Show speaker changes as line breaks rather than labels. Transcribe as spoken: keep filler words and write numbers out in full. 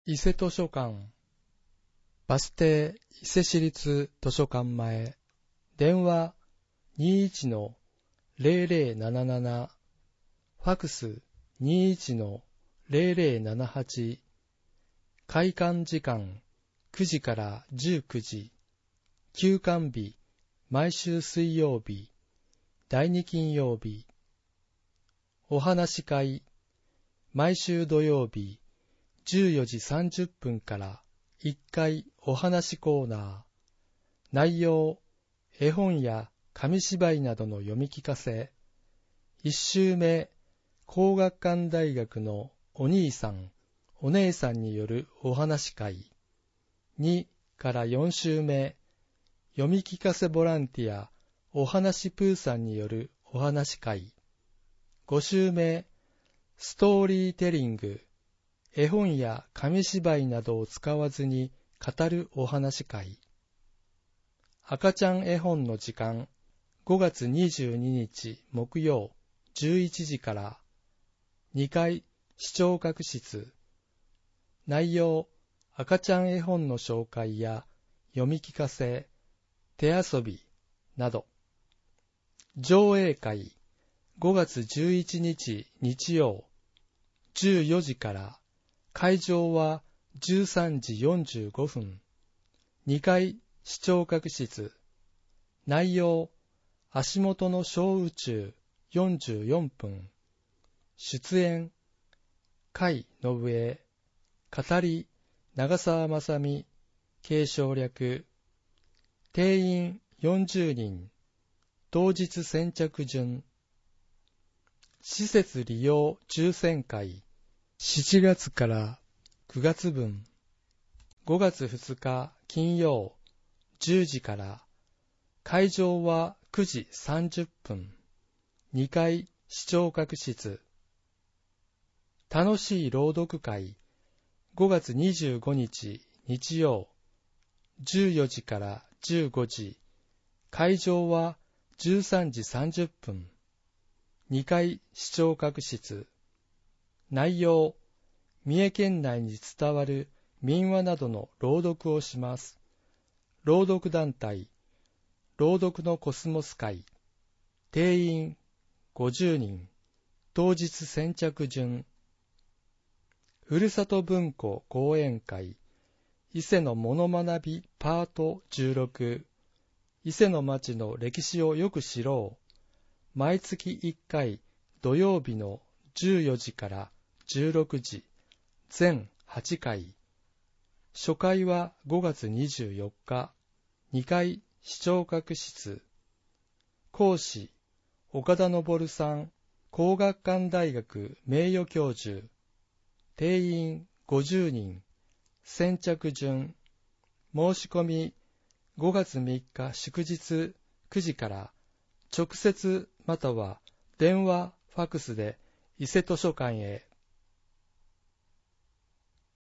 伊勢図書館、バス停伊勢市立図書館前、電話 にじゅういちのゼロゼロなななな、ファクス にじゅういちのゼロゼロななはち、開館時間くじからじゅうくじ、休館日毎週水曜日、だいに金曜日、お話し会毎週土曜日じゅうよじさんじゅっぷんからいっかいお話コーナー、内容、絵本や紙芝居などの読み聞かせ、いっ週目、皇學館大学のお兄さん、お姉さんによるお話会、にからよん週目、読み聞かせボランティア、お話プーさんによるお話会、ご週目、ストーリーテリング、絵本や紙芝居などを使わずに語るお話会。赤ちゃん絵本の時間、ごがつにじゅうににち木曜じゅういちじからにかい視聴覚室。内容、赤ちゃん絵本の紹介や読み聞かせ、手遊びなど。上映会、ごがつじゅういちにち日曜じゅうよじから会場はじゅうさんじよんじゅうごふん。にかい視聴覚室。内容、足元の小宇宙よんじゅうよんぷん。出演、甲斐信江。語り、長澤まさみ。継承略。定員よんじゅうにん。当日先着順。施設利用抽選会。しちがつからくがつぶん、ごがつふつか金曜じゅうじから、会場はくじさんじゅっぷん、にかい視聴覚室。楽しい朗読会、ごがつにじゅうごにち日曜じゅうよじからじゅうごじ、会場はじゅうさんじさんじゅっぷん、にかい視聴覚室。内容、三重県内に伝わる民話などの朗読をします。朗読団体、朗読のコスモス会。定員ごじゅうにん。当日先着順。ふるさと文庫講演会。伊勢のもの学びパートじゅうろく。伊勢の町の歴史をよく知ろう。毎月いっかい土曜日のじゅうよじからじゅうろくじ。全はちかい。初回はごがつにじゅうよっか。にかい視聴覚室。講師、岡田昇さん、皇學館大学名誉教授。定員ごじゅうにん。先着順。申し込み、ごがつみっか祝日くじから、直接または電話、ファクスで伊勢図書館へ。